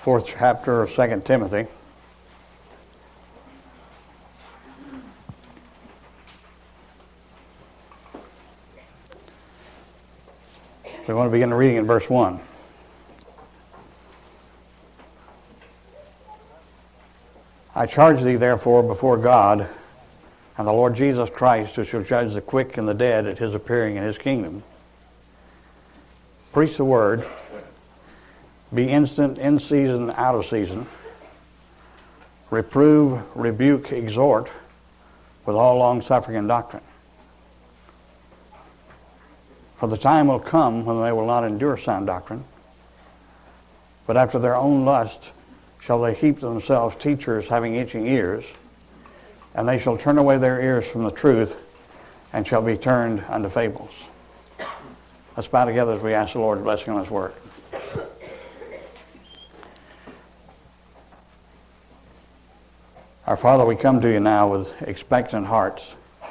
fourth chapter of 2 Timothy. We want to begin reading in verse 1. I charge thee therefore before God and the Lord Jesus Christ, who shall judge the quick and the dead at his appearing in his kingdom. Preach the word. Be instant in season, out of season. Reprove, rebuke, exhort with all long-suffering and doctrine. For the time will come when they will not endure sound doctrine, but after their own lust shall they heap to themselves teachers having itching ears, and they shall turn away their ears from the truth, and shall be turned unto fables. Let's bow together as we ask the Lord's blessing on his word. Our Father, we come to you now with expectant hearts,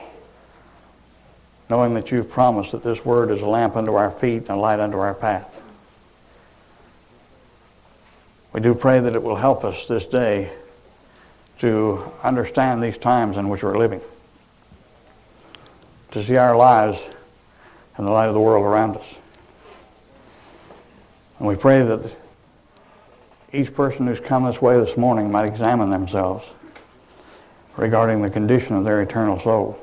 knowing that you've promised that this word is a lamp unto our feet and a light unto our path. We do pray that it will help us this day to understand these times in which we're living, to see our lives in the light of the world around us. And we pray that each person who's come this way this morning might examine themselves regarding the condition of their eternal soul.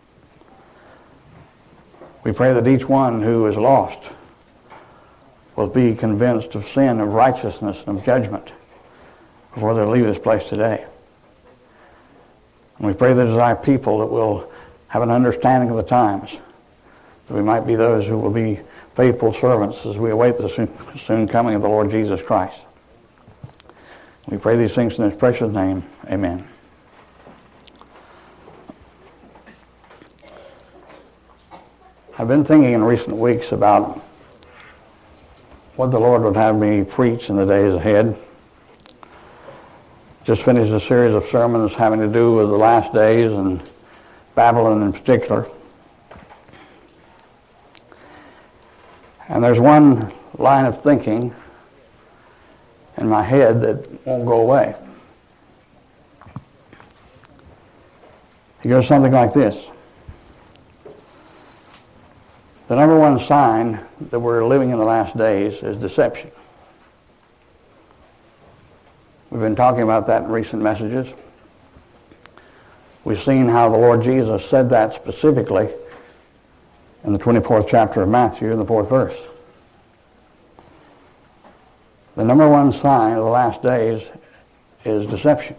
We pray that each one who is lost will be convinced of sin, of righteousness, and of judgment before they leave this place today. And we pray that as our people that we'll have an understanding of the times, that we might be those who will be faithful servants as we await the soon coming of the Lord Jesus Christ. We pray these things in his precious name. Amen. I've been thinking in recent weeks about what the Lord would have me preach in the days ahead. Just finished a series of sermons having to do with the last days and Babylon in particular. And there's one line of thinking in my head that won't go away. It goes something like this. The number one sign that we're living in the last days is deception. We've been talking about that in recent messages. We've seen how the Lord Jesus said that specifically in the 24th chapter of Matthew in the 4th verse. The number one sign of the last days is deception.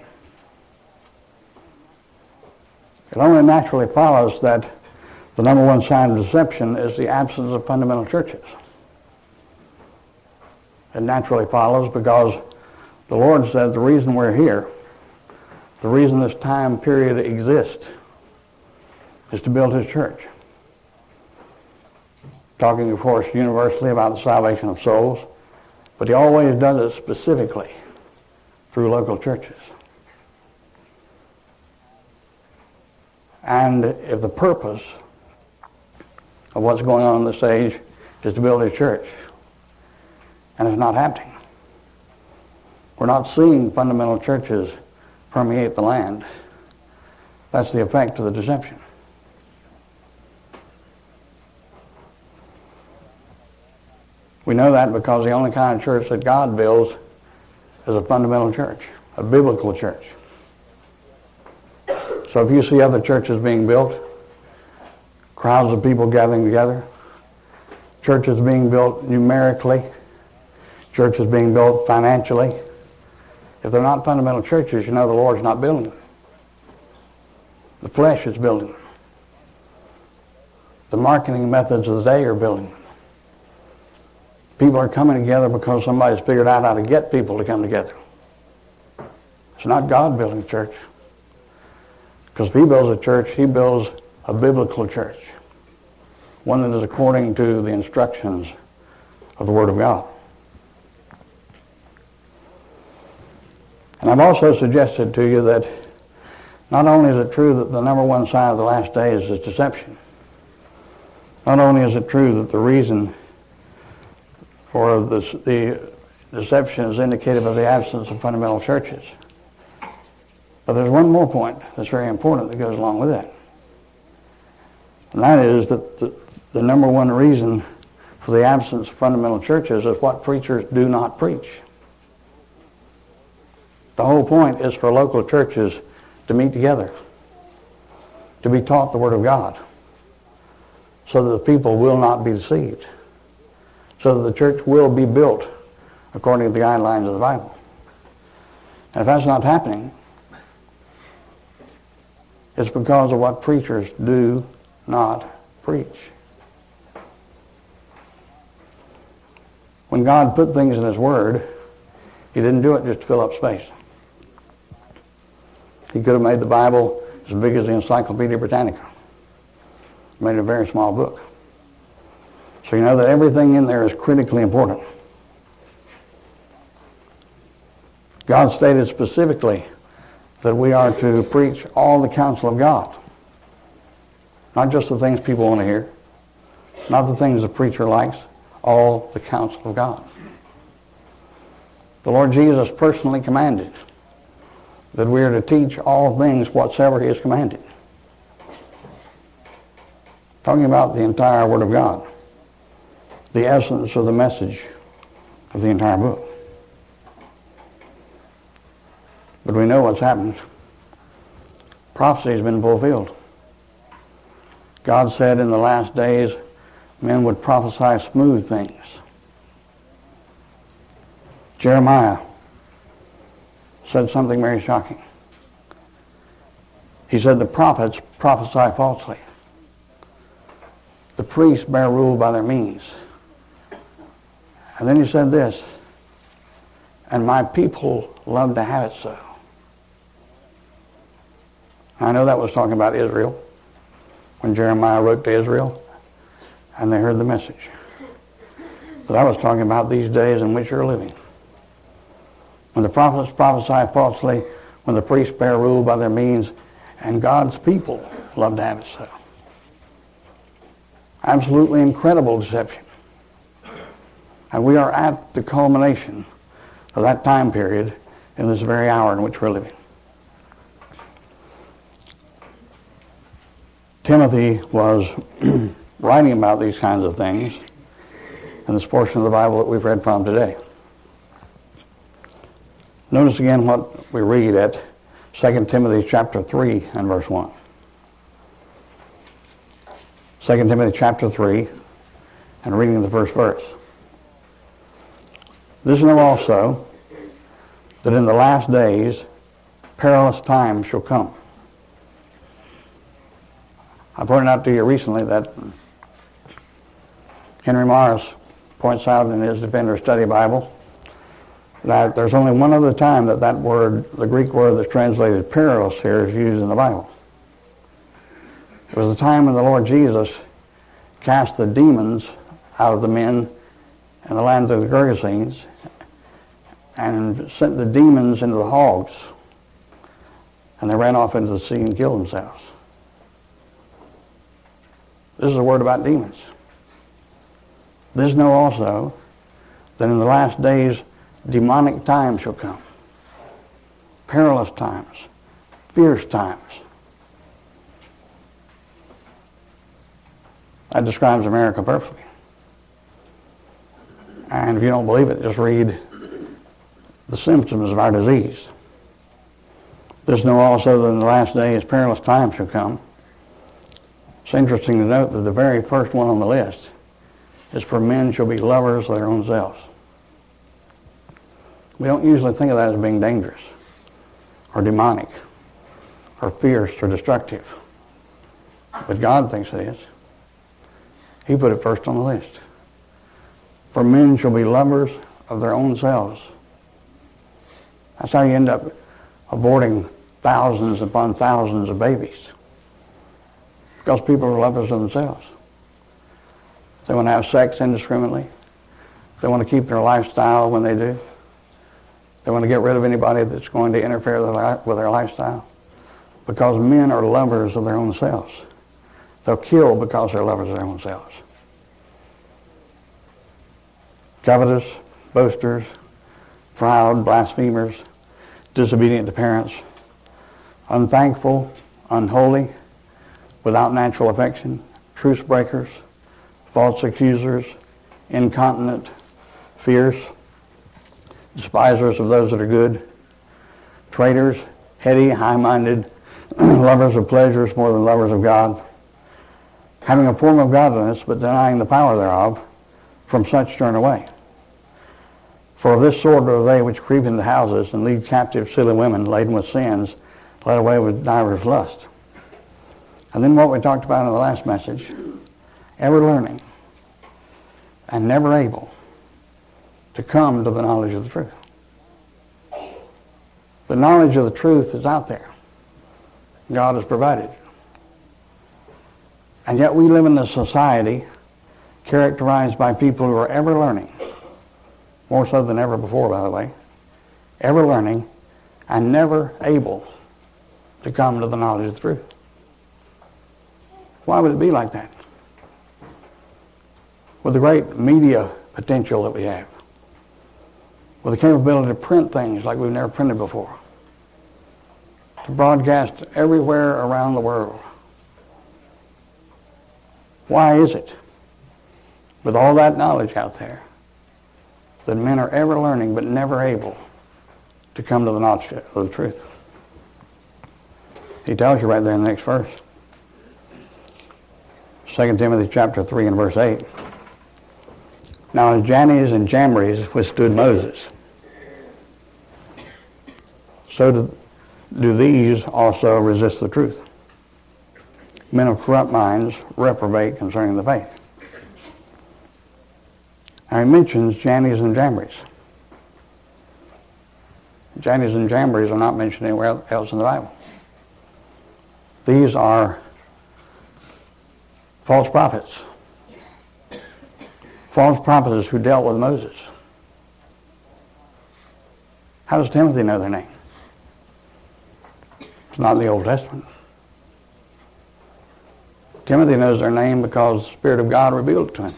It only naturally follows that the number one sign of deception is the absence of fundamental churches. It naturally follows because the Lord said the reason we're here, the reason this time period exists, is to build his church. Talking, of course, universally about the salvation of souls, but he always does it specifically through local churches. And if the purpose of what's going on in this age is to build a church, and it's not happening. We're not seeing fundamental churches permeate the land. That's the effect of the deception. We know that because the only kind of church that God builds is a fundamental church, a biblical church. So if you see other churches being built, crowds of people gathering together, churches being built numerically, churches being built financially, if they're not fundamental churches, you know the Lord's not building them. The flesh is building them. The marketing methods of the day are building them. People are coming together because somebody's figured out how to get people to come together. It's not God building a church. Because if he builds a church, he builds a biblical church, one that is according to the instructions of the Word of God. And I've also suggested to you that not only is it true that the number one sign of the last days is deception, not only is it true that the reason for the deception is indicated by the absence of fundamental churches. But there's one more point that's very important that goes along with that. And that is that the number one reason for the absence of fundamental churches is what preachers do not preach. The whole point is for local churches to meet together, to be taught the Word of God, so that the people will not be deceived, so that the church will be built according to the guidelines of the Bible. And if that's not happening, it's because of what preachers do not preach. When God put things in His Word, He didn't do it just to fill up space. He could have made the Bible as big as the Encyclopedia Britannica. Made it a very small book. So you know that everything in there is critically important. God stated specifically that we are to preach all the counsel of God. Not just the things people want to hear. Not the things the preacher likes. All the counsel of God. The Lord Jesus personally commanded that we are to teach all things whatsoever He has commanded. Talking about the entire Word of God. The essence of the message of the entire book. But we know what's happened. Prophecy has been fulfilled. God said in the last days men would prophesy smooth things. Jeremiah said something very shocking. He said the prophets prophesy falsely. The priests bear rule by their means. And then he said this, and my people love to have it so. I know that was talking about Israel, when Jeremiah wrote to Israel, and they heard the message. But I was talking about these days in which you're living. When the prophets prophesy falsely, when the priests bear rule by their means, and God's people love to have it so. Absolutely incredible deception. And we are at the culmination of that time period in this very hour in which we're living. Timothy was writing about these kinds of things in this portion of the Bible that we've read from today. Notice again what we read at 2 Timothy chapter 3 and verse 1. 2 Timothy chapter 3 and reading the first verse. This know also that in the last days perilous times shall come. I pointed out to you recently that Henry Morris points out in his Defender Study Bible that there's only one other time that word, the Greek word that's translated perilous here, is used in the Bible. It was the time when the Lord Jesus cast the demons out of the men in the land of the Gergesenes and sent the demons into the hogs, and they ran off into the sea and killed themselves. This is a word about demons. This know also that in the last days demonic times shall come. Perilous times. Fierce times. That describes America perfectly. And if you don't believe it, just read the symptoms of our disease. This know also that in the last days perilous times shall come. It's interesting to note that the very first one on the list is for men shall be lovers of their own selves. We don't usually think of that as being dangerous or demonic or fierce or destructive. But God thinks it is. He put it first on the list. For men shall be lovers of their own selves. That's how you end up aborting thousands upon thousands of babies. Because people are lovers of themselves. They want to have sex indiscriminately. They want to keep their lifestyle when they do. They want to get rid of anybody that's going to interfere with their lifestyle. Because men are lovers of their own selves. They'll kill because they're lovers of their own selves. Covetous, boasters, proud, blasphemers, disobedient to parents, unthankful, unholy, without natural affection, truce breakers, false accusers, incontinent, fierce, despisers of those that are good, traitors, heady, high-minded, lovers of pleasures more than lovers of God, having a form of godliness but denying the power thereof, from such turn away. For of this sort are they which creep into houses and lead captive silly women laden with sins, led away with divers lusts. And then what we talked about in the last message, ever learning and never able to come to the knowledge of the truth. The knowledge of the truth is out there. God has provided. And yet we live in a society characterized by people who are ever learning, more so than ever before, by the way, ever learning and never able to come to the knowledge of the truth. Why would it be like that? With the great media potential that we have, with the capability to print things like we've never printed before, to broadcast everywhere around the world. Why is it, with all that knowledge out there, that men are ever learning but never able to come to the knowledge of the truth? He tells you right there in the next verse. 2 Timothy chapter 3 and verse 8. Now as Jannes and Jambres withstood Moses, so do these also resist the truth. Men of corrupt minds reprobate concerning the faith. Now he mentions Jannes and Jambres. Jannes and Jambres are not mentioned anywhere else in the Bible. These are false prophets. False prophets who dealt with Moses. How does Timothy know their name? It's not in the Old Testament. Timothy knows their name because the Spirit of God revealed it to him.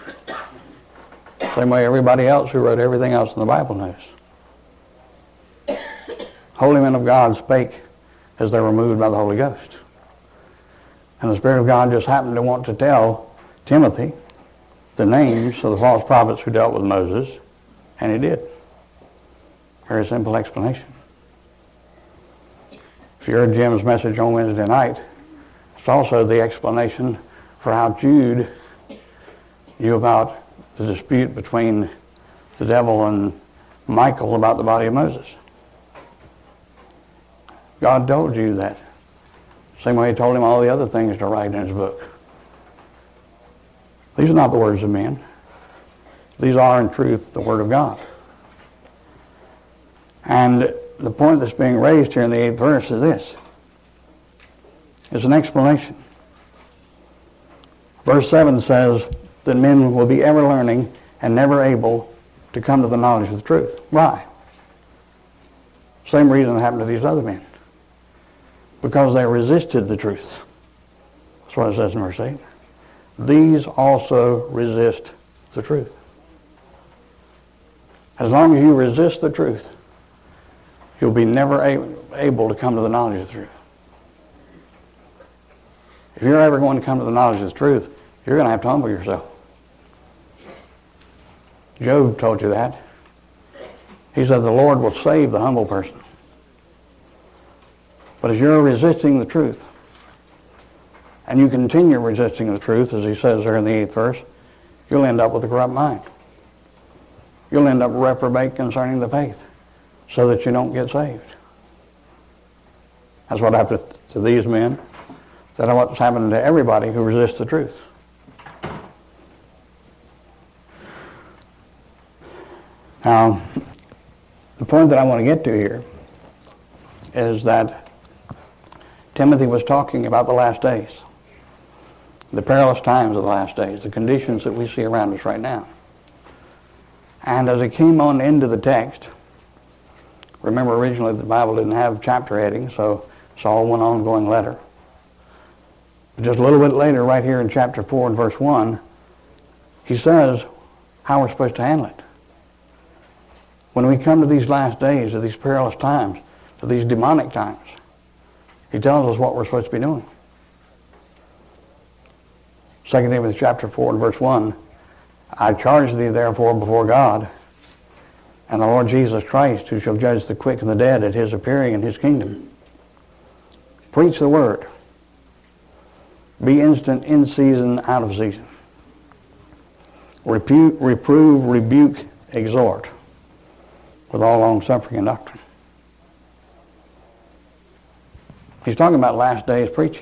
Same way everybody else who wrote everything else in the Bible knows. Holy men of God spake as they were moved by the Holy Ghost. And the Spirit of God just happened to want to tell Timothy the names of the false prophets who dealt with Moses, and he did. Very simple explanation. If you heard Jim's message on Wednesday night, it's also the explanation for how Jude knew about the dispute between the devil and Michael about the body of Moses. God told Jude that. Same way he told him all the other things to write in his book. These are not the words of men. These are, in truth, the Word of God. And the point that's being raised here in the 8th verse is this. It's an explanation. Verse 7 says that men will be ever learning and never able to come to the knowledge of the truth. Why? Same reason that happened to these other men. Because they resisted the truth. That's what it says in verse 8. These also resist the truth. As long as you resist the truth, you'll be never able to come to the knowledge of the truth. If you're ever going to come to the knowledge of the truth, you're going to have to humble yourself. Job told you that. He said the Lord will save the humble person. But as you're resisting the truth, and you continue resisting the truth, as he says there in the 8th verse, you'll end up with a corrupt mind. You'll end up reprobate concerning the faith, so that you don't get saved. That's what happened to these men. That's what's happening to everybody who resists the truth. Now, the point that I want to get to here is that Timothy was talking about the last days, the perilous times of the last days, the conditions that we see around us right now. And as it came on into the text, remember originally the Bible didn't have chapter headings, so it's all one ongoing letter. But just a little bit later, right here in chapter 4 and verse 1, he says how we're supposed to handle it. when we come to these last days, to these perilous times, to these demonic times, he tells us what we're supposed to be doing. 2 Timothy chapter 4 and verse 1, I charge thee therefore before God and the Lord Jesus Christ, who shall judge the quick and the dead at his appearing in his kingdom. Preach the word. Be instant in season, out of season. Reprove, rebuke, exhort with all long-suffering and doctrine. He's talking about last days preaching.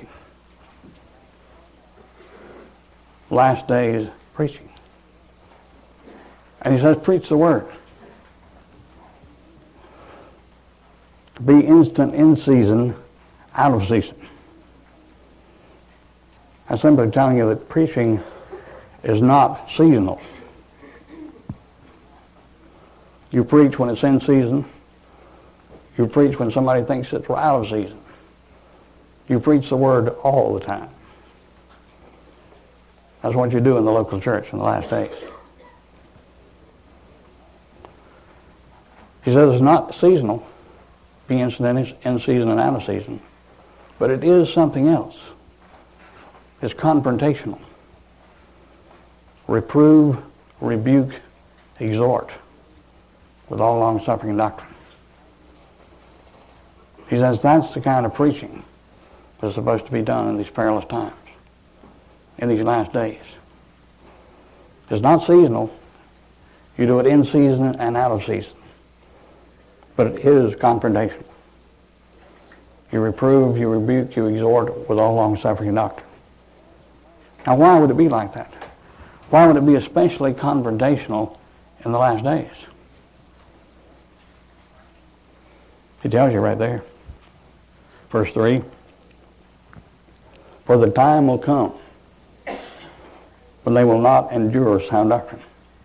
Last days preaching. And he says, preach the word. Be instant in season, out of season. I'm simply telling you that preaching is not seasonal. You preach when it's in season. You preach when somebody thinks it's out of season. You preach the word all the time. That's what you do in the local church in the last days. He says it's not seasonal, be instant in season and out of season, but it is something else. It's confrontational. Reprove, rebuke, exhort with all long-suffering doctrine. He says that's the kind of preaching that's supposed to be done in these perilous times, in these last days. It's not seasonal. You do it in season and out of season. But it is confrontational. You reprove, you rebuke, you exhort with all long-suffering doctrine. Now, why would it be like that? Why would it be especially confrontational in the last days? He tells you right there. Verse 3, for the time will come when they will not endure sound doctrine.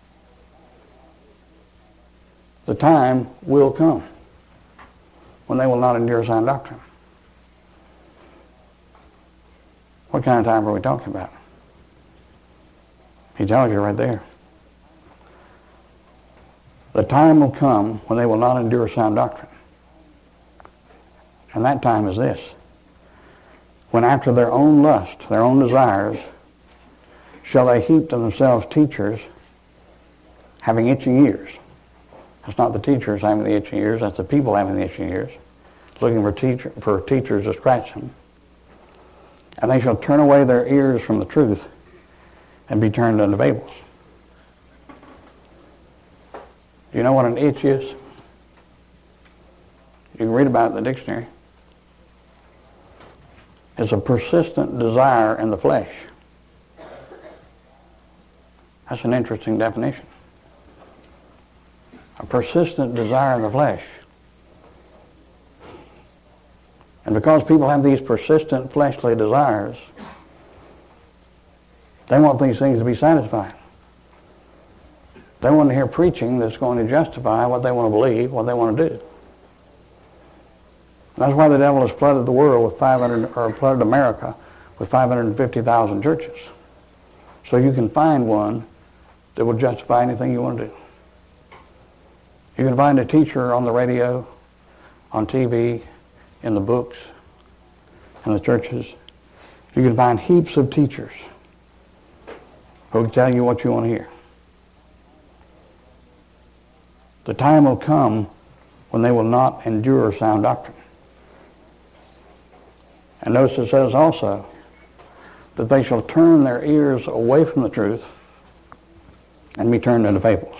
The time will come when they will not endure sound doctrine. What kind of time are we talking about? He tells you right there. The time will come when they will not endure sound doctrine. And that time is this. When after their own lust, their own desires, shall they heap to themselves teachers having itching ears. That's not the teachers having the itching ears, that's the people having the itching ears, looking for teachers to scratch them. And they shall turn away their ears from the truth and be turned unto fables. Do you know what an itch is? You can read about it in the dictionary. It's a persistent desire in the flesh. That's an interesting definition. A persistent desire in the flesh. And because people have these persistent fleshly desires, they want these things to be satisfied. They want to hear preaching that's going to justify what they want to believe, what they want to do. And that's why the devil has flooded the world with flooded America with 550,000 churches. So you can find one that will justify anything you want to do. You can find a teacher on the radio, on TV, in the books, in the churches. You can find heaps of teachers who will tell you what you want to hear. The time will come when they will not endure sound doctrine. And notice it says also that they shall turn their ears away from the truth and be turned into fables.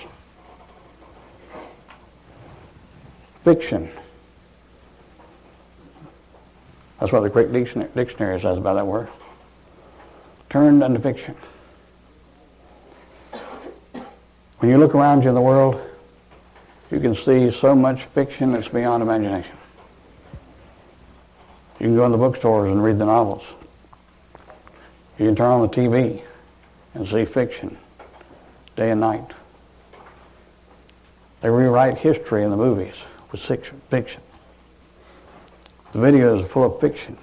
Fiction. That's what the Greek Dictionary says about that word. Turned into fiction. When you look around you in the world, you can see so much fiction that's beyond imagination. You can go in the bookstores and read the novels. You can turn on the TV and see fiction day and night. They rewrite history in the movies with fiction. The videos are full of fiction.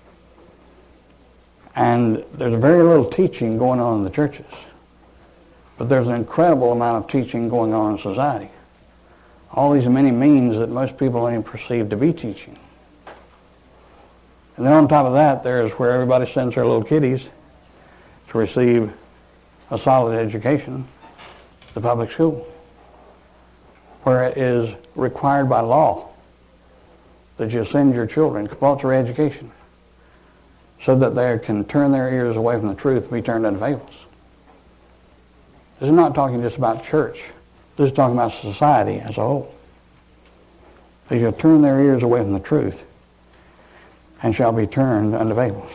And there's very little teaching going on in the churches. But there's an incredible amount of teaching going on in society All these many means that most people don't even perceive to be teaching. And then on top of that, there's where everybody sends their little kiddies to receive a solid education, the public school, where it is required by law that you send your children compulsory education so that they can turn their ears away from the truth and be turned into fables. This is not talking just about church. This is talking about society as a whole. They shall turn their ears away from the truth and shall be turned unto fables.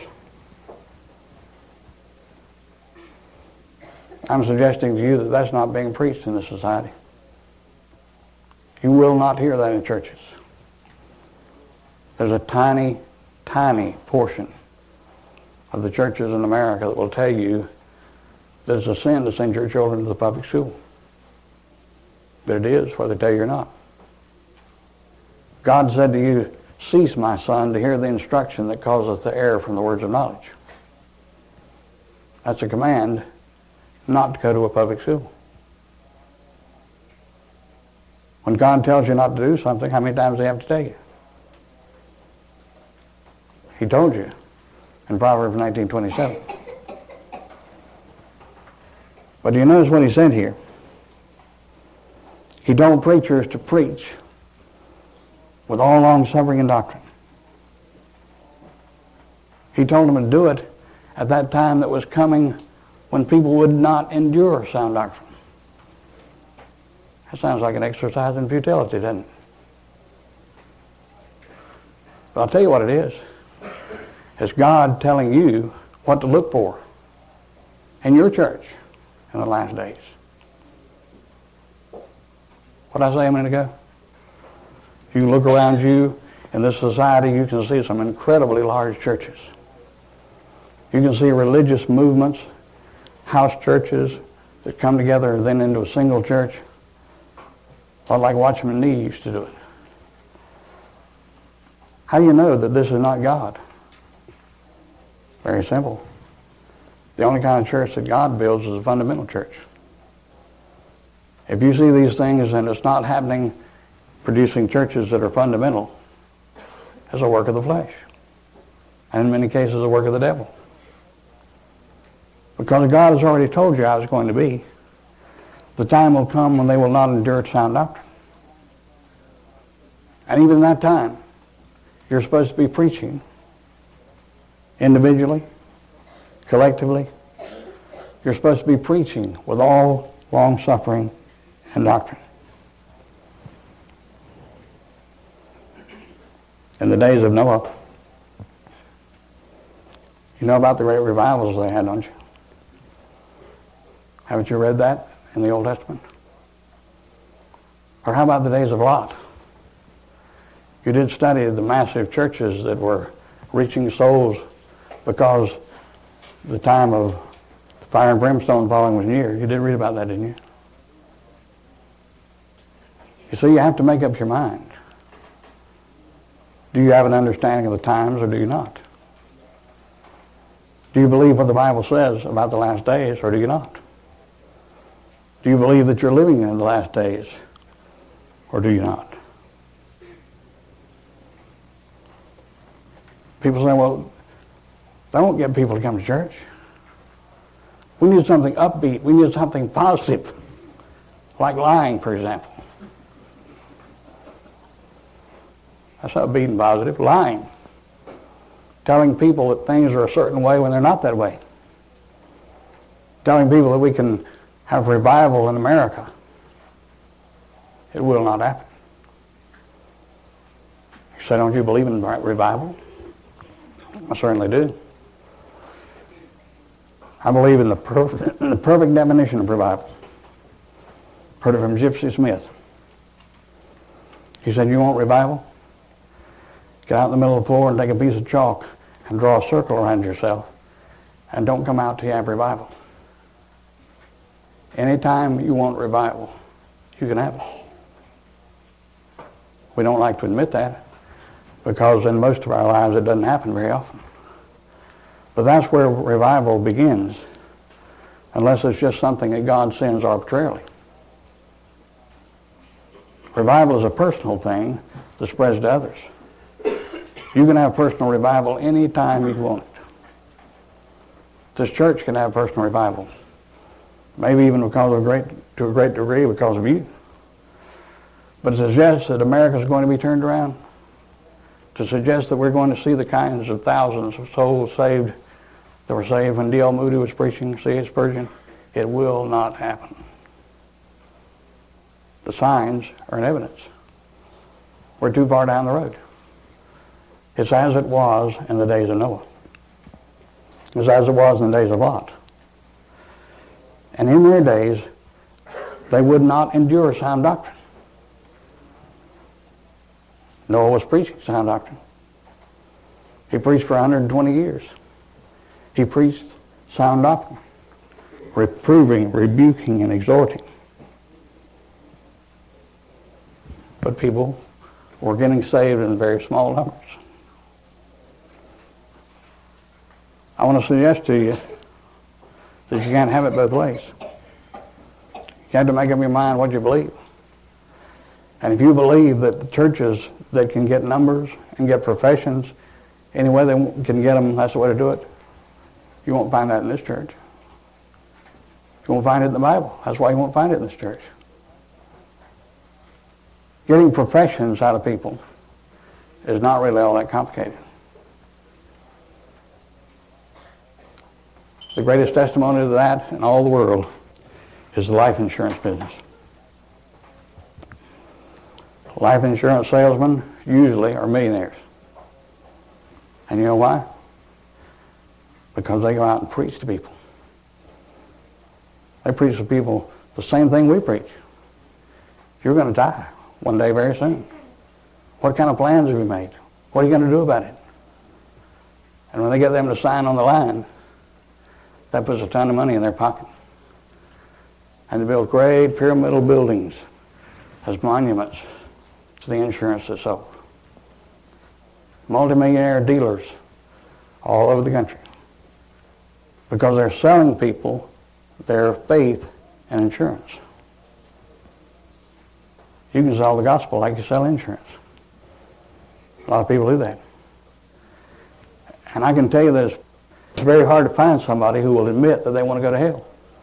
I'm suggesting to you that that's not being preached in this society. You will not hear that in churches. There's a tiny, tiny portion of the churches in America that will tell you that it's a sin to send your children to the public school. But it is, whether they tell you or not. God said to you, cease, my son, to hear the instruction that causeth to err from the words of knowledge. That's a command not to go to a public school. When God tells you not to do something, how many times does he have to tell you? He told you in Proverbs 19:27. But do you notice what he said here? He told preachers to preach with all long-suffering and doctrine. He told them to do it at that time that was coming when people would not endure sound doctrine. That sounds like an exercise in futility, doesn't it? But I'll tell you what it is. It's God telling you what to look for in your church in the last days. What did I say a minute ago? If you look around you in this society, you can see some incredibly large churches. You can see religious movements, house churches that come together and then into a single church. A lot like Watchman Nee used to do it. How do you know that this is not God? Very simple. The only kind of church that God builds is a fundamental church. If you see these things and it's not happening, producing churches that are fundamental, it's a work of the flesh. And in many cases, a work of the devil. Because God has already told you how it's going to be. The time will come when they will not endure sound doctrine. And even that time, you're supposed to be preaching individually, collectively. You're supposed to be preaching with all long-suffering and doctrine. In the days of Noah, you know about the great revivals they had, don't you? Haven't you read that in the Old Testament? Or how about the days of Lot? You did study the massive churches that were reaching souls because the time of the fire and brimstone falling was near. You did read about that, didn't you? You see, you have to make up your mind. Do you have an understanding of the times or do you not? Do you believe what the Bible says about the last days or do you not? Do you believe that you're living in the last days or do you not? People say, well, that won't get people to come to church. We need something upbeat. We need something positive, like lying, for example. That's upbeat and positive. Lying. Telling people that things are a certain way when they're not that way. Telling people that we can have revival in America. It will not happen. You say, don't you believe in revival? I certainly do. I believe in the perfect definition of revival. Heard it from Gypsy Smith. He said, you want revival? Get out in the middle of the floor and take a piece of chalk and draw a circle around yourself and don't come out till you have revival. Anytime you want revival, you can have it. We don't like to admit that because in most of our lives it doesn't happen very often. But that's where revival begins, unless it's just something that God sends arbitrarily. Revival is a personal thing that spreads to others. You can have personal revival anytime you want it. This church can have personal revival. Maybe even to a great degree because of you. But to suggest that America is going to be turned around, to suggest that we're going to see the kinds of thousands of souls saved that were saved when D.L. Moody was preaching C.H. Spurgeon, it will not happen. The signs are in evidence. We're too far down the road. It's as it was in the days of Noah. It's as it was in the days of Lot. And in their days, they would not endure sound doctrine. Noah was preaching sound doctrine. He preached for 120 years. He preached sound doctrine, reproving, rebuking, and exhorting. But people were getting saved in very small numbers. I want to suggest to you that you can't have it both ways. You have to make up your mind what you believe. And if you believe that the churches that can get numbers and get professions any way they can get them, that's the way to do it, you won't find that in this church. You won't find it in the Bible. That's why you won't find it in this church. Getting professions out of people is not really all that complicated. The greatest testimony to that in all the world is the life insurance business. Life insurance salesmen usually are millionaires. And you know why? Because they go out and preach to people. They preach to people the same thing we preach. You're going to die one day very soon. What kind of plans have you made? What are you going to do about it? And when they get them to sign on the line, that puts a ton of money in their pocket. And they build great pyramidal buildings as monuments to the insurance that's sold. Multimillionaire dealers all over the country. Because they're selling people their faith and insurance. You can sell the gospel like you sell insurance. A lot of people do that. And I can tell you that it's very hard to find somebody who will admit that they want to go to hell.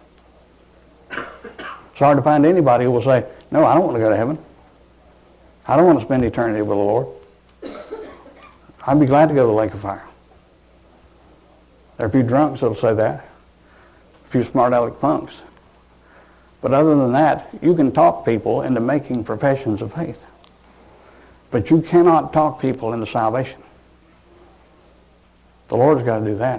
It's hard to find anybody who will say, no, I don't want to go to heaven. I don't want to spend eternity with the Lord. I'd be glad to go to the lake of fire. There are a few drunks that will say that. A few smart aleck punks. But other than that, you can talk people into making professions of faith. But you cannot talk people into salvation. The Lord's got to do that.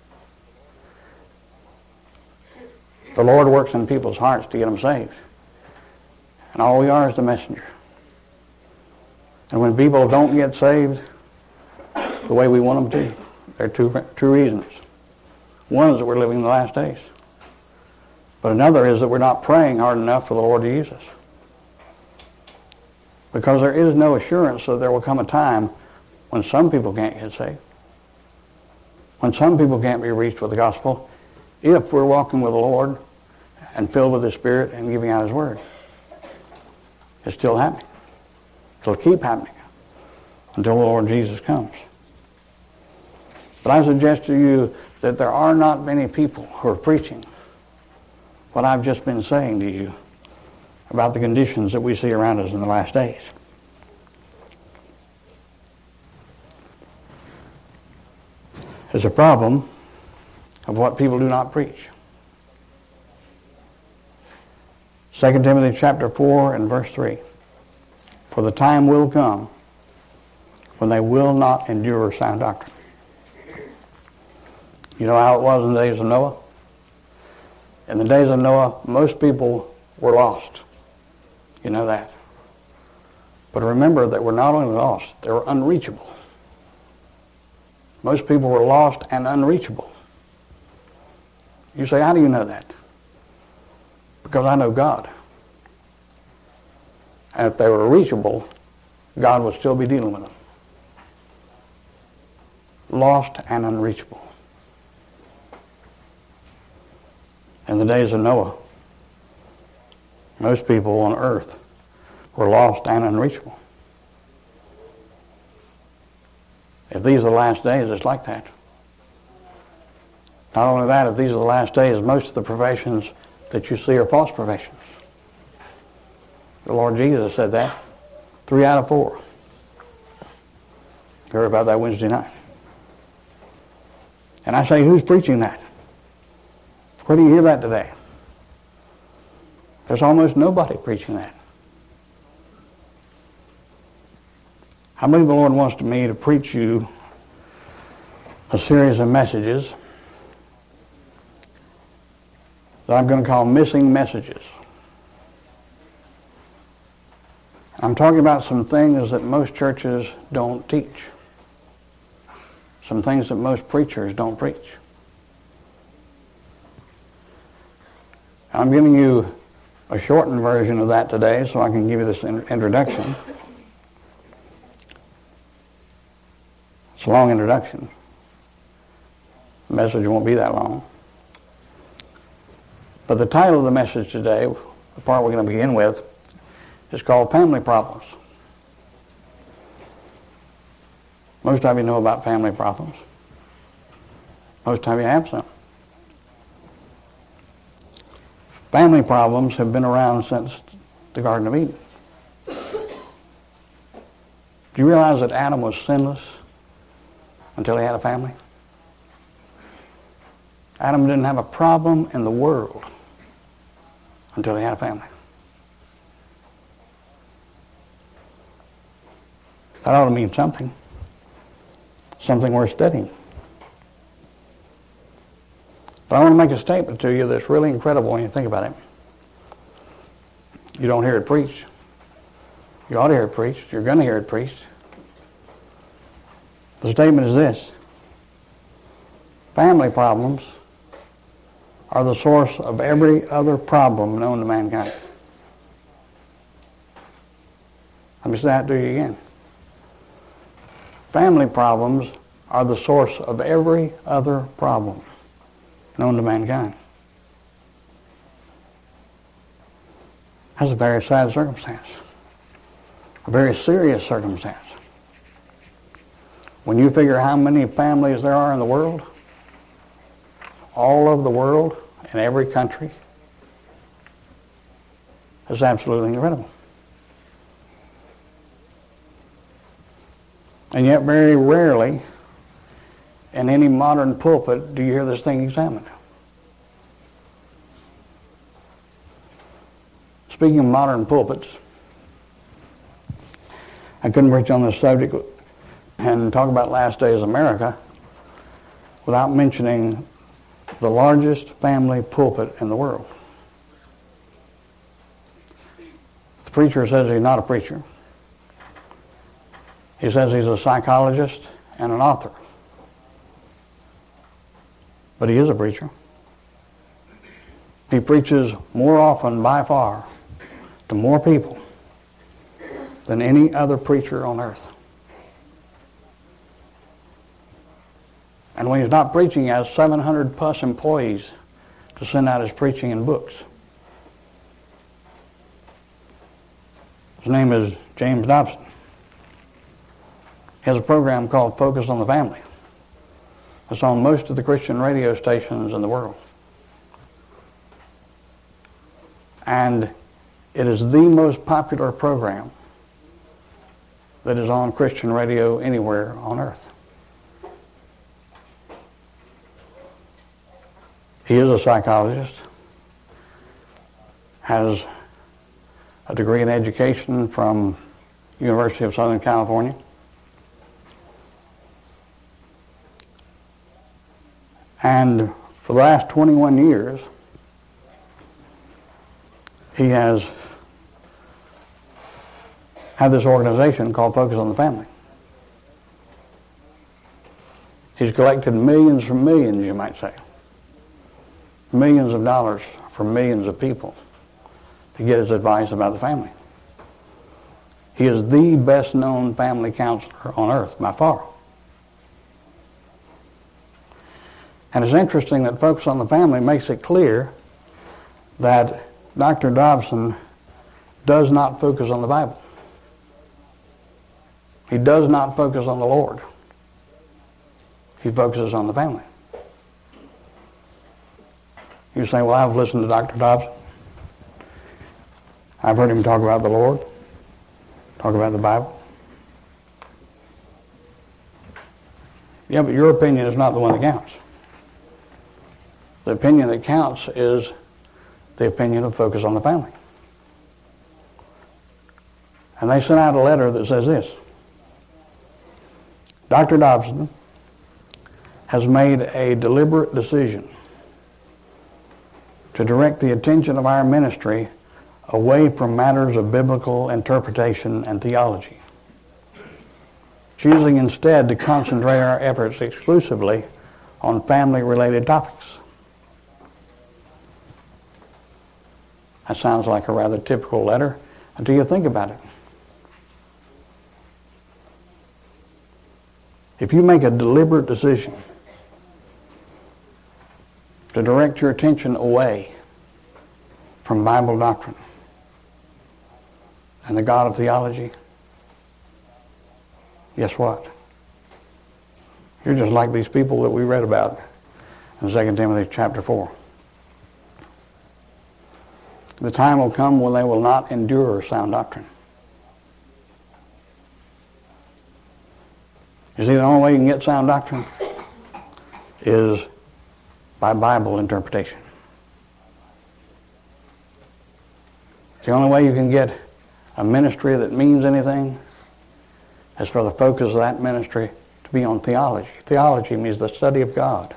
The Lord works in people's hearts to get them saved. And all we are is the messenger. And when people don't get saved the way we want them to, there are two reasons. One is that we're living in the last days. But another is that we're not praying hard enough for the Lord to use us. Because there is no assurance that there will come a time when some people can't get saved. When some people can't be reached with the gospel, if we're walking with the Lord and filled with His Spirit and giving out His Word. It's still happening. It'll keep happening until the Lord Jesus comes. But I suggest to you that there are not many people who are preaching what I've just been saying to you about the conditions that we see around us in the last days. It's a problem of what people do not preach. 2 Timothy chapter 4 and verse 3. For the time will come when they will not endure sound doctrine. You know how it was in the days of Noah? In the days of Noah, most people were lost. You know that. But remember that we're not only lost, they were unreachable. Most people were lost and unreachable. You say, how do you know that? Because I know God. And if they were reachable, God would still be dealing with them. Lost and unreachable. In the days of Noah, most people on earth We're lost and unreachable. If these are the last days, it's like that. Not only that, if these are the last days, most of the professions that you see are false professions. The Lord Jesus said that. 3 out of 4. You heard about that Wednesday night. And I say, who's preaching that? Where do you hear that today? There's almost nobody preaching that. I believe the Lord wants me to preach you a series of messages that I'm going to call missing messages. I'm talking about some things that most churches don't teach. Some things that most preachers don't preach. I'm giving you a shortened version of that today so I can give you this introduction. It's a long introduction. The message won't be that long. But the title of the message today, the part we're going to begin with, is called Family Problems. Most of you know about family problems. Most of you have some. Family problems have been around since the Garden of Eden. Do you realize that Adam was sinless until he had a family? Adam didn't have a problem in the world until he had a family. That ought to mean something. Something worth studying. But I want to make a statement to you that's really incredible when you think about it. You don't hear it preached. You ought to hear it preached. You're going to hear it preached. The statement is this. Family problems are the source of every other problem known to mankind. Let me say that to you again. Family problems are the source of every other problem known to mankind. That's a very sad circumstance. A very serious circumstance. When you figure how many families there are in the world, all over the world, in every country, it's absolutely incredible. And yet very rarely in any modern pulpit do you hear this thing examined. Speaking of modern pulpits, I couldn't preach on this subject and talk about last days America without mentioning the largest family pulpit in the world. The preacher says he's not a preacher. He says he's a psychologist and an author. But he is a preacher. He preaches more often by far to more people than any other preacher on earth. And when he's not preaching, he has 700 plus employees to send out his preaching and books. His name is James Dobson. He has a program called Focus on the Family. It's on most of the Christian radio stations in the world. And it is the most popular program that is on Christian radio anywhere on earth. He is a psychologist, has a degree in education from University of Southern California. And for the last 21 years, he has had this organization called Focus on the Family. He's collected millions from millions, you might say. Millions of dollars from millions of people to get his advice about the family. He is the best known family counselor on earth by far. And it's interesting that Focus on the Family makes it clear that Dr. Dobson does not focus on the Bible. He does not focus on the Lord. He focuses on the family. You say, well, I've listened to Dr. Dobson. I've heard him talk about the Lord, talk about the Bible. Yeah, but your opinion is not the one that counts. The opinion that counts is the opinion of focus on the family. And they sent out a letter that says this: Dr. Dobson has made a deliberate decision to direct the attention of our ministry away from matters of biblical interpretation and theology, choosing instead to concentrate our efforts exclusively on family-related topics. That sounds like a rather typical letter until you think about it. If you make a deliberate decision to direct your attention away from Bible doctrine and the God of theology, guess what? You're just like these people that we read about in 2 Timothy chapter 4. The time will come when they will not endure sound doctrine. You see, the only way you can get sound doctrine is by Bible interpretation. The only way you can get a ministry that means anything is for the focus of that ministry to be on theology. Theology means the study of God.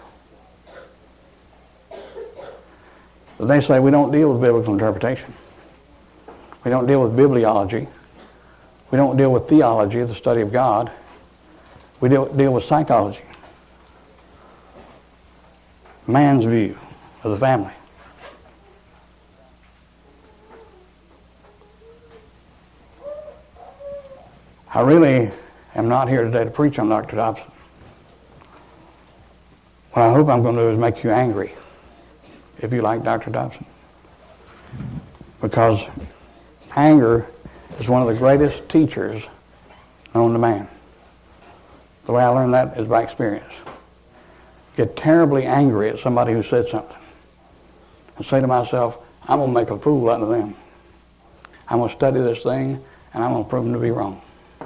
But they say we don't deal with biblical interpretation. We don't deal with bibliology. We don't deal with theology, the study of God. We deal with psychology. Man's view of the family. I really am not here today to preach on Dr. Dobson. What I hope I'm going to do is make you angry if you like Dr. Dobson. Because anger is one of the greatest teachers known to man. The way I learned that is by experience. Get terribly angry at somebody who said something and say to myself, I'm going to make a fool out of them. I'm going to study this thing and I'm going to prove them to be wrong.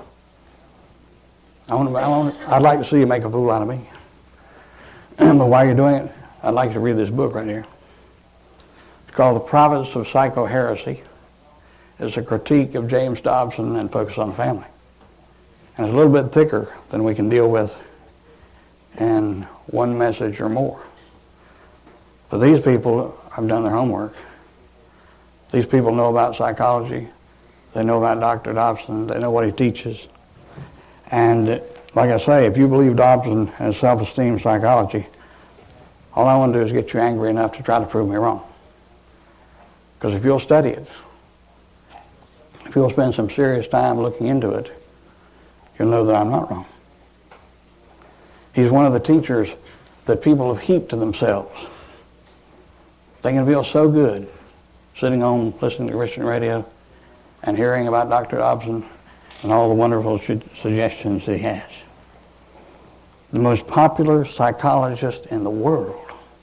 I'd like to see you make a fool out of me. But while you're doing it, I'd like you to read this book right here. It's called The Prophets of Psycho-Heresy. It's a critique of James Dobson and Focus on the Family. And it's a little bit thicker than we can deal with in one message or more. But these people have done their homework. These people know about psychology. They know about Dr. Dobson. They know what he teaches. And like I say, if you believe Dobson has self-esteem psychology, all I want to do is get you angry enough to try to prove me wrong. Because if you'll study it, if you'll spend some serious time looking into it, you'll know that I'm not wrong. He's one of the teachers that people have heaped to themselves. They can feel so good sitting home listening to Christian radio and hearing about Dr. Dobson and all the wonderful suggestions he has. The most popular psychologist in the world.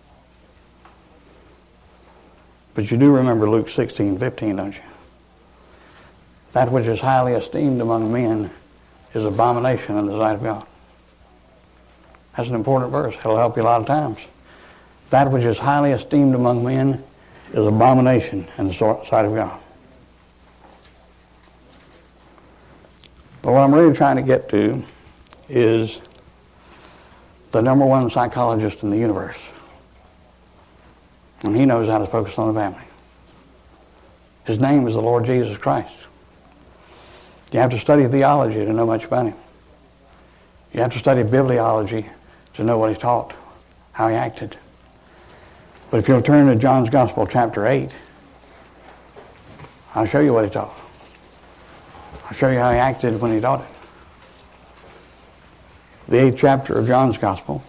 But you do remember Luke 16:15, don't you? That which is highly esteemed among men is abomination in the sight of God. That's an important verse. It'll help you a lot of times. That which is highly esteemed among men is abomination in the sight of God. But what I'm really trying to get to is the number one psychologist in the universe. And he knows how to focus on the family. His name is the Lord Jesus Christ. You have to study theology to know much about him. You have to study bibliology to know what he taught, how he acted. But if you'll turn to John's Gospel, chapter 8, I'll show you what he taught. I'll show you how he acted when he taught it. The 8th chapter of John's Gospel.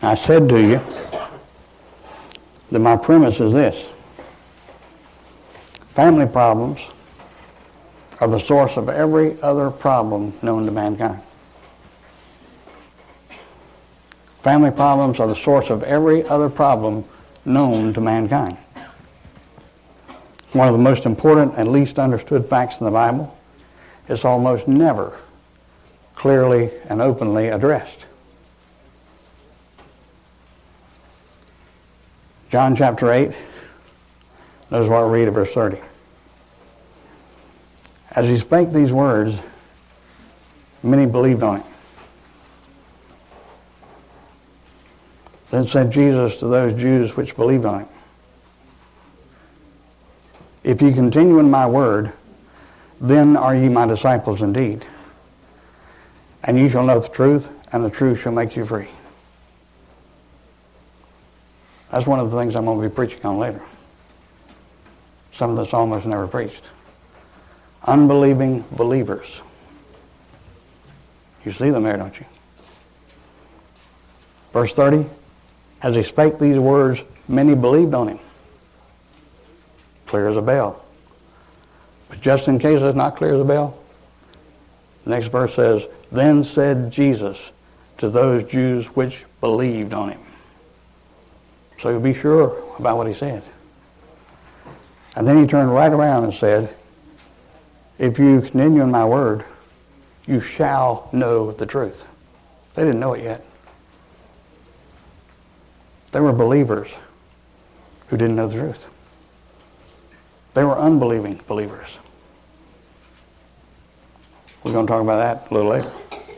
I said to you that my premise is this. Family problems are the source of every other problem known to mankind. Family problems are the source of every other problem known to mankind. One of the most important and least understood facts in the Bible is almost never clearly and openly addressed. John chapter 8, notice what I read at verse 30. As he spake these words, many believed on him. Then said Jesus to those Jews which believed on him, If ye continue in my word, then are ye my disciples indeed. And ye shall know the truth, and the truth shall make you free. That's one of the things I'm going to be preaching on later. Something that's almost never preached. Unbelieving believers. You see them there, don't you? Verse 30, as he spake these words, many believed on him. Clear as a bell. But just in case it's not clear as a bell, the next verse says, Then said Jesus to those Jews which believed on him. So you'll be sure about what he said. And then he turned right around and said, If you continue in my word, you shall know the truth. They didn't know it yet. They were believers who didn't know the truth. They were unbelieving believers. We're going to talk about that a little later.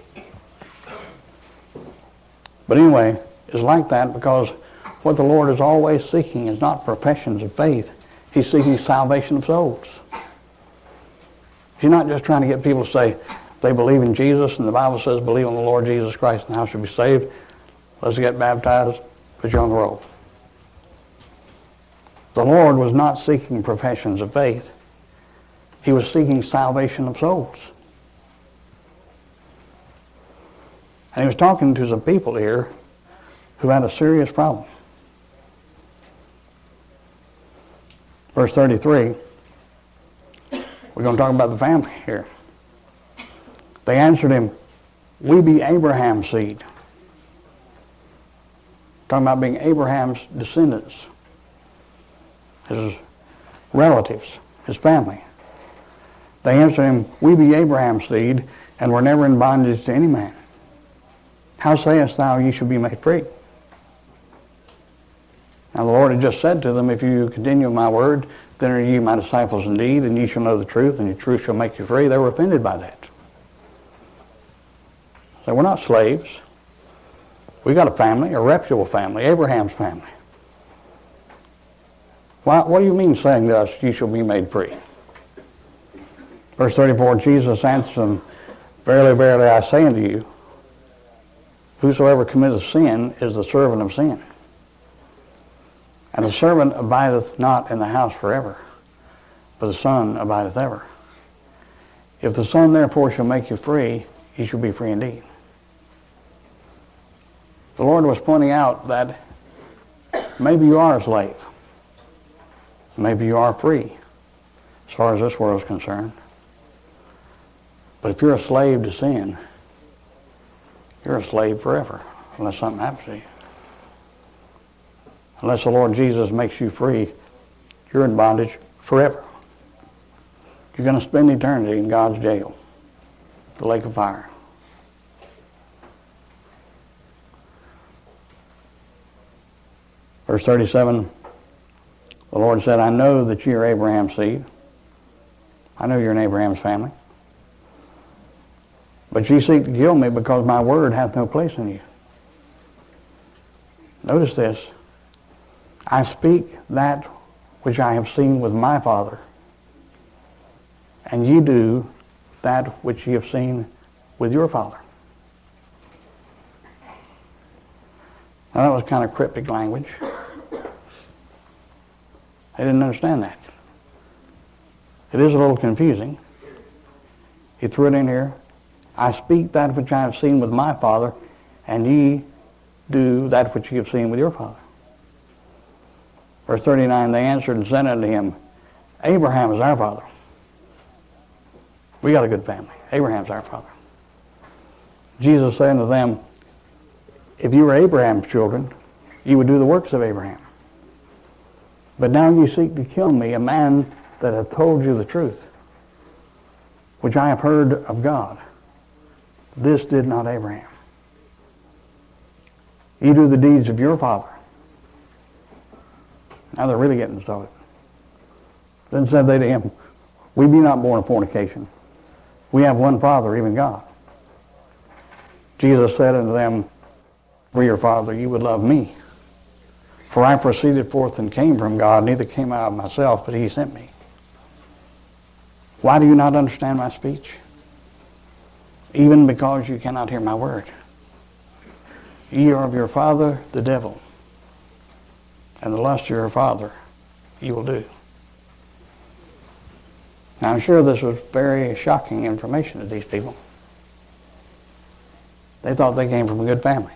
But anyway, it's like that because what the Lord is always seeking is not professions of faith. He's seeking salvation of souls. He's not just trying to get people to say they believe in Jesus and the Bible says believe on the Lord Jesus Christ and thou shalt be saved. Let's get baptized, put you on the roll. The Lord was not seeking professions of faith. He was seeking salvation of souls. And he was talking to some people here who had a serious problem. Verse 33, we're going to talk about the family here. They answered him, We be Abraham's seed. Talking about being Abraham's descendants, his relatives, his family. They answered him, We be Abraham's seed, and were never in bondage to any man. How sayest thou ye shall be made free? Now the Lord had just said to them, If you continue in my word, then are ye my disciples indeed, and ye shall know the truth, and the truth shall make you free. They were offended by that. So we're not slaves. We got a family, a reputable family, Abraham's family. What do you mean saying to us, ye shall be made free? Verse 34, Jesus answered them, Verily, verily, I say unto you, whosoever committeth sin is the servant of sin. And the servant abideth not in the house forever, but the Son abideth ever. If the Son therefore shall make you free, ye shall be free indeed. The Lord was pointing out that maybe you are a slave. Maybe you are free, as far as this world is concerned. But if you're a slave to sin, you're a slave forever, unless something happens to you. Unless the Lord Jesus makes you free, you're in bondage forever. You're going to spend eternity in God's jail, the lake of fire. Verse 37, the Lord said, I know that you are Abraham's seed. I know you're in Abraham's family. But ye seek to kill me because my word hath no place in you. Notice this. I speak that which I have seen with my Father, and ye do that which ye have seen with your father. Now that was kind of cryptic language. They didn't understand that. It is a little confusing. He threw it in here. I speak that which I have seen with my Father, and ye do that which you have seen with your father. Verse 39, they answered and said unto him, Abraham is our father. We got a good family. Abraham's our father. Jesus said unto them, if you were Abraham's children, you would do the works of Abraham. But now you seek to kill me, a man that hath told you the truth, which I have heard of God. This did not Abraham. You do the deeds of your father. Now they're really getting started. Then said they to him, we be not born of fornication. We have one Father, even God. Jesus said unto them, were your father, you would love me. For I proceeded forth and came from God, neither came I of myself, but he sent me. Why do you not understand my speech? Even because you cannot hear my word. Ye are of your father, the devil, and the lust of your father you will do. Now I'm sure this was very shocking information to these people. They thought they came from a good family.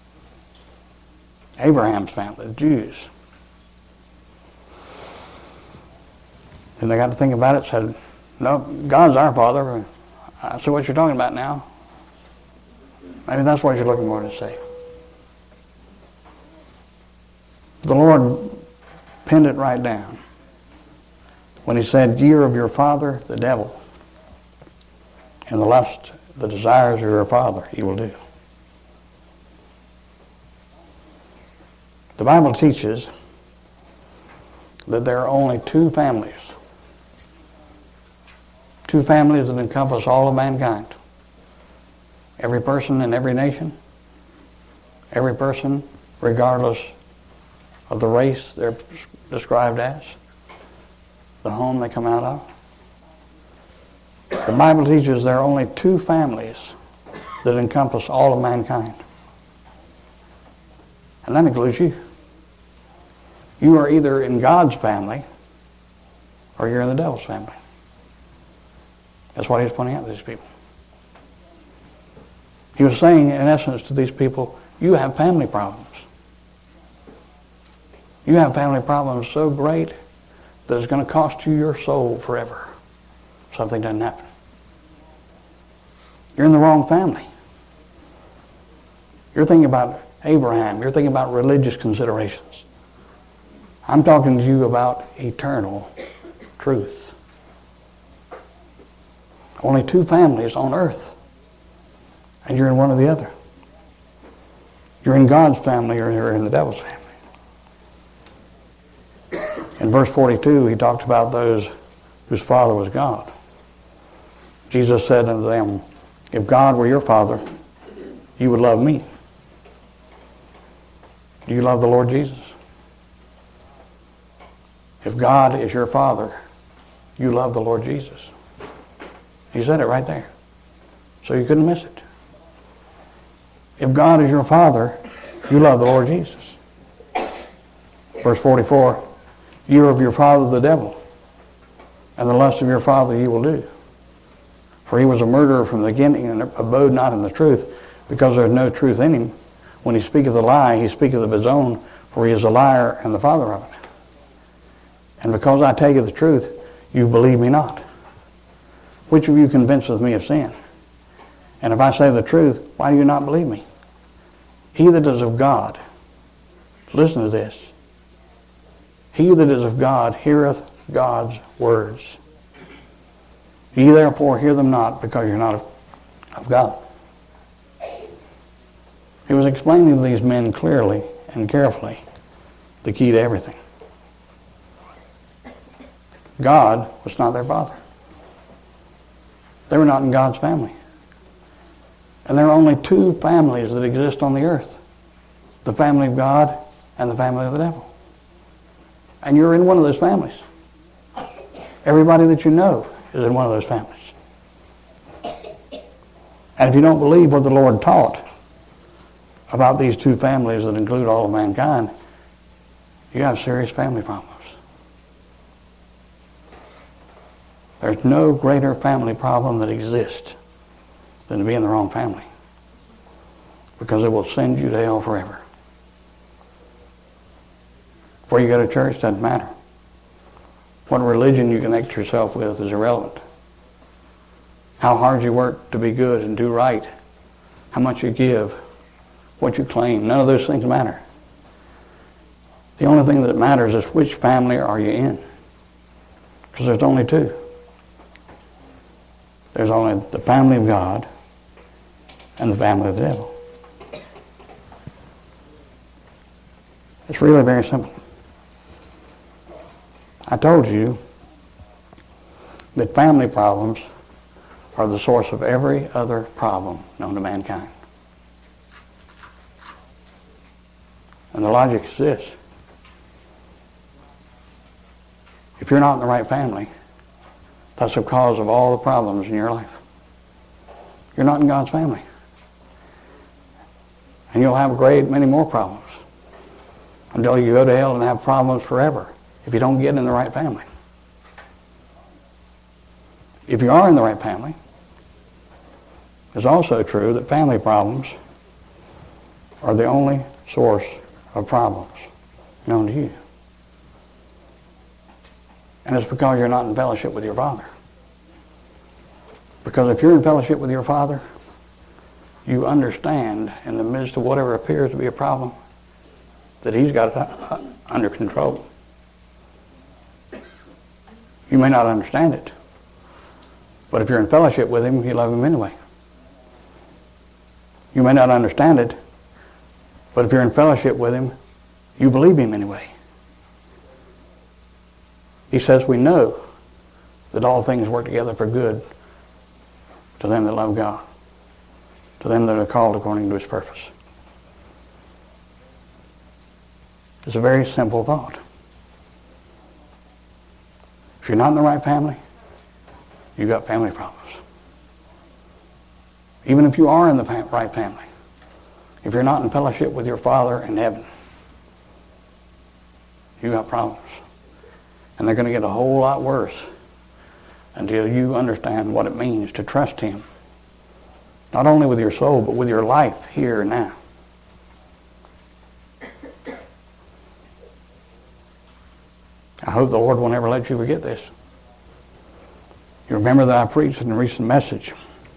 Abraham's family, the Jews. And they got to think about it, said, no, God's our father. I see what you're talking about now. Maybe that's what you're looking for to say. The Lord pinned it right down when he said, ye are of your father, the devil, and the lust, the desires of your father, he will do. The Bible teaches that there are only two families that encompass all of mankind. Every person in every nation, every person regardless of the race they're described as, the home they come out of. The Bible teaches there are only two families that encompass all of mankind. And that includes you. You are either in God's family or you're in the devil's family. That's what he's pointing out to these people. He was saying, in essence, to these people, you have family problems. You have family problems so great that it's going to cost you your soul forever if something doesn't happen. You're in the wrong family. You're thinking about Abraham. You're thinking about religious considerations. I'm talking to you about eternal truth. Only two families on earth, and you're in one or the other. You're in God's family or you're in the devil's family. In verse 42, he talks about those whose father was God. Jesus said unto them, if God were your father, you would love me. Do you love the Lord Jesus? If God is your father, you love the Lord Jesus. He said it right there. So you couldn't miss it. If God is your father, you love the Lord Jesus. Verse 44, you are of your father the devil, and the lust of your father you will do. For he was a murderer from the beginning and abode not in the truth, because there is no truth in him. When he speaketh a lie, he speaketh of his own, for he is a liar and the father of it. And because I tell you the truth, you believe me not. Which of you convinceth me of sin? And if I say the truth, why do you not believe me? He that is of God, listen to this, he that is of God heareth God's words. Ye therefore hear them not, because you're not of God. He was explaining to these men clearly and carefully the key to everything. God was not their father. They were not in God's family. And there are only two families that exist on the earth. The family of God and the family of the devil. And you're in one of those families. Everybody that you know is in one of those families. And if you don't believe what the Lord taught about these two families that include all of mankind, you have serious family problems. There's no greater family problem that exists than to be in the wrong family. because it will send you to hell forever. Where you go to church doesn't matter. What religion you connect yourself with is irrelevant. How hard you work to be good and do right, how much you give, what you claim, none of those things matter. The only thing that matters is which family are you in. Because there's only two. There's only the family of God and the family of the devil. It's really very simple. I told you that family problems are the source of every other problem known to mankind. And the logic is this. If you're not in the right family, that's the cause of all the problems in your life. You're not in God's family. And you'll have a great many more problems until you go to hell and have problems forever if you don't get in the right family. If you are in the right family, it's also true that family problems are the only source of problems known to you. And it's because you're not in fellowship with your Father. Because if you're in fellowship with your Father, you understand in the midst of whatever appears to be a problem that He's got it under control. You may not understand it, but if you're in fellowship with Him, you love Him anyway. You may not understand it, but if you're in fellowship with Him, you believe Him anyway. He says we know that all things work together for good to them that love God, to them that are called according to His purpose. It's a very simple thought. If you're not in the right family, you've got family problems. Even if you are in the right family, if you're not in fellowship with your Father in heaven, you've got problems. And they're going to get a whole lot worse until you understand what it means to trust Him. Not only with your soul, but with your life here and now. I hope the Lord will never let you forget this. You remember that I preached in a recent message.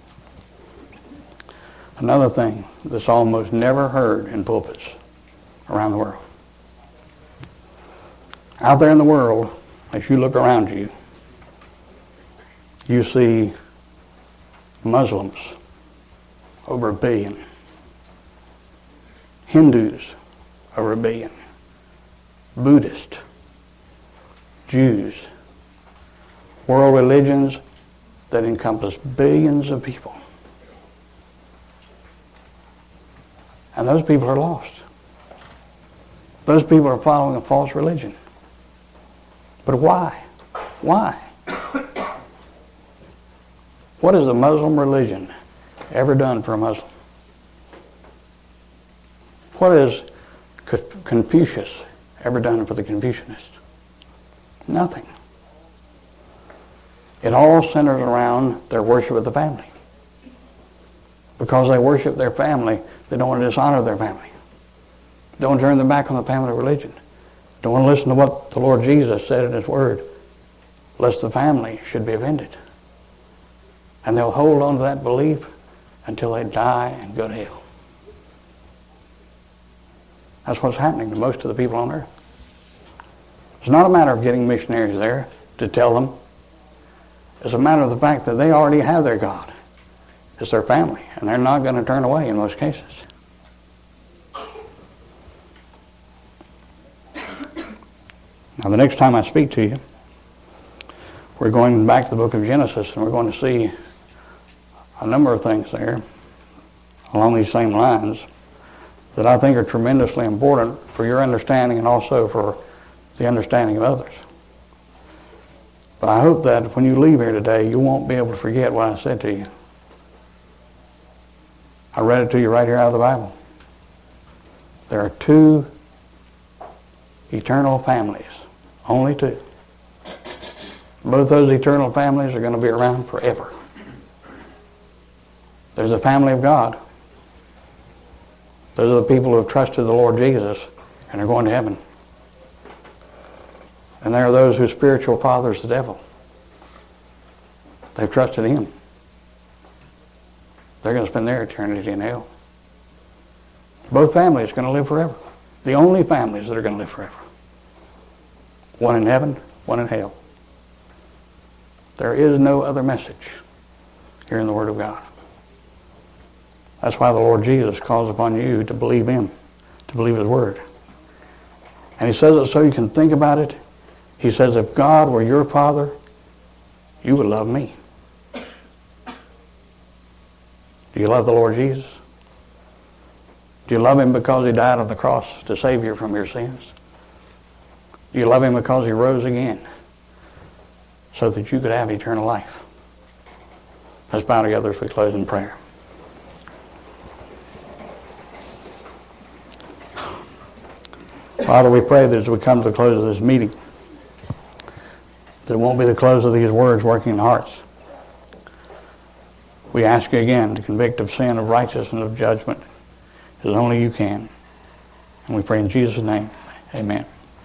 Another thing that's almost never heard in pulpits around the world. Out there in the world, as you look around you, you see Muslims, over 1 billion. Hindus, over 1 billion. Buddhists, Jews, world religions that encompass billions of people. And those people are lost. Those people are following a false religion. But why? Why? What has the Muslim religion ever done for a Muslim? What has Confucius ever done for the Confucianists? Nothing. It all centers around their worship of the family. Because they worship their family, they don't want to dishonor their family. Don't turn their back on the family religion. Don't want to listen to what the Lord Jesus said in His Word, lest the family should be offended. And they'll hold on to that belief until they die and go to hell. That's what's happening to most of the people on earth. It's not a matter of getting missionaries there to tell them. It's a matter of the fact that they already have their God. It's their family, and they're not going to turn away in most cases. Now, the next time I speak to you, we're going back to the book of Genesis, and we're going to see a number of things there along these same lines that I think are tremendously important for your understanding and also for the understanding of others. But I hope that when you leave here today, you won't be able to forget what I said to you. I read it to you right here out of the Bible. There are 2 eternal families. Only 2. Both those eternal families are going to be around forever. There's the family of God, Those are the people who have trusted the Lord Jesus and are going to heaven. And there are those whose spiritual father is the devil. They've trusted him. They're going to spend their eternity in hell. Both families are going to live forever. The only families that are going to live forever. One in heaven, one in hell. There is no other message here in the Word of God. That's why the Lord Jesus calls upon you to believe him, to believe his Word. And he says it so you can think about it. He says, if God were your Father, you would love me. Do you love the Lord Jesus? Do you love him because he died on the cross to save you from your sins? Do you love him because he rose again so that you could have eternal life? Let's bow together as we close in prayer. Father, we pray that as we come to the close of this meeting, that it won't be the close of these words working in hearts. We ask you again to convict of sin, of righteousness, of judgment, as only you can. And we pray in Jesus' name, amen.